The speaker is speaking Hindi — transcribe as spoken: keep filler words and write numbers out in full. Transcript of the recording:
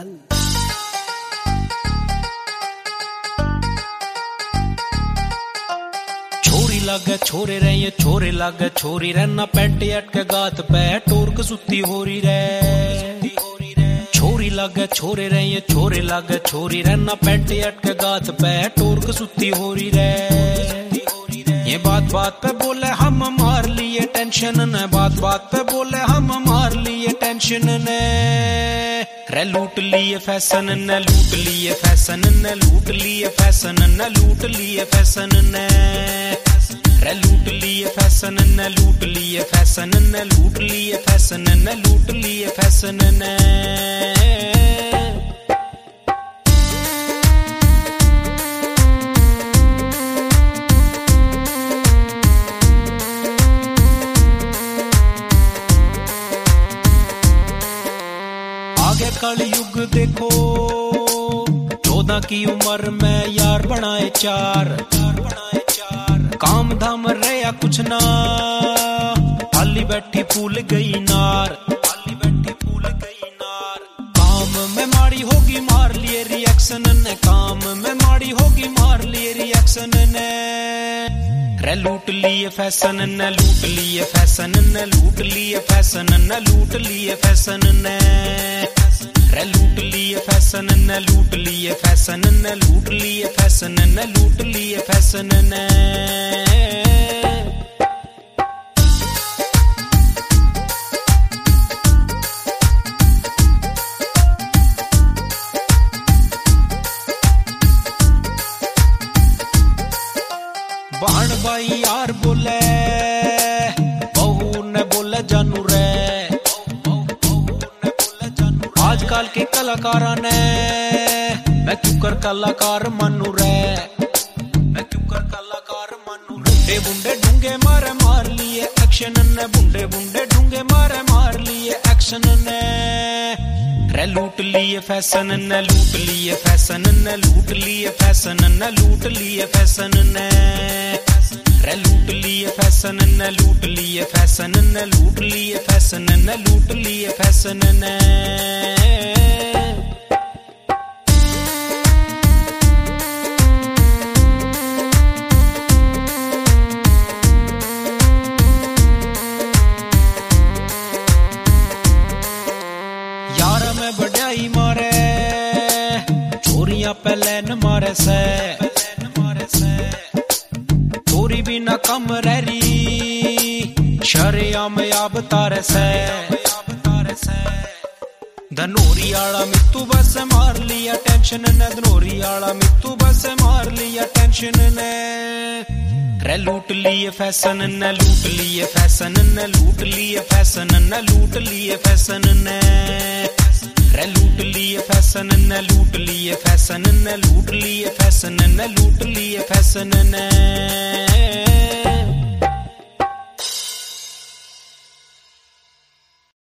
चल। छोरी लागे छोरे रे ये छोरे लागे छोरी रे ना पैंट अटके गात पे टोरक सुती हो रही रे। छोरी लागे छोरे रे ये छोरे लागे छोरी रे ना पैंट अटके गात पे टोरक सुती हो रही रे। ये बात बात पे बोले हम मार लिए टेंशन ने, बात बात पे बोले हम मार लिए टेंशन ने। रे लूट लिए फैशन ने, लूट लिए फैशन ने, लूट लिए फैशन ने, लूट लिए फैशन ने। रे लूट लिए फैशन ने, लूट लिए फैशन ने, लूट लिए फैशन ने, लूट लिए फैशन ने। आगे कलयुग देखो, चौदह की उम्र में यार बनाए चार, यार बनाए चार। काम धाम रहा कुछ ना, हाली बैठी फूल गई नार, हाली बैठी फूल गई नार। काम में माड़ी होगी मार लिए रिएक्शन ने, काम में माड़ी होगी मार लिए रिएक्शन ने। रे लूट लिए फैशन ने, लूट लिए फैशन ने, लूट लिए फैशन ने, लूट लिए फैशन ने। रे लूट लिए फैशन ने, लूट लिए फैशन ने, लूट लिए फैशन ने, लूट लिए फैशन ने। बाण बाई यार बोले, बहू ने बोले जानू रे। आजकल के कलाकार ने मैं क्यों कर कलाकार मानू रे, मैं क्यों कर कलाकार मानू रे। बुंडे बुंडे ढूंगे मारे मार लिए एक्शन ने, बुंडे बुंडे ढूंगे मारे मार लिए एक्शन ने। रे लूट लिए फैशन ने, लूट लिए फैशन ने, लूट लिए फैशन ने, लूट लिए फैशन ने। रे लूट लिए फैशन ने, लूट लिए फैशन ने, लूट लिए फैशन ने, लूट लिए फैशन ने। यार में बढ़ाई मारे, चोरियां पहले न मारे से, चोरी भी ना कम रह रही, शरिया में आप तारे से। धनोरी आला मित्तू बस मार लिया टेंशन ने, धनोरी आला मित्तू बस मार लिया टेंशन ने। रे लूट लिए फैशन ने, लूट लिए फैशन ने, लूट लिए फैशन ने, लूट लिए फैशन ने। रे लूट लिए फैशन ने, लूट लिए फैशन ने, लूट लिए फैशन ने, लूट लिए फैशन ने।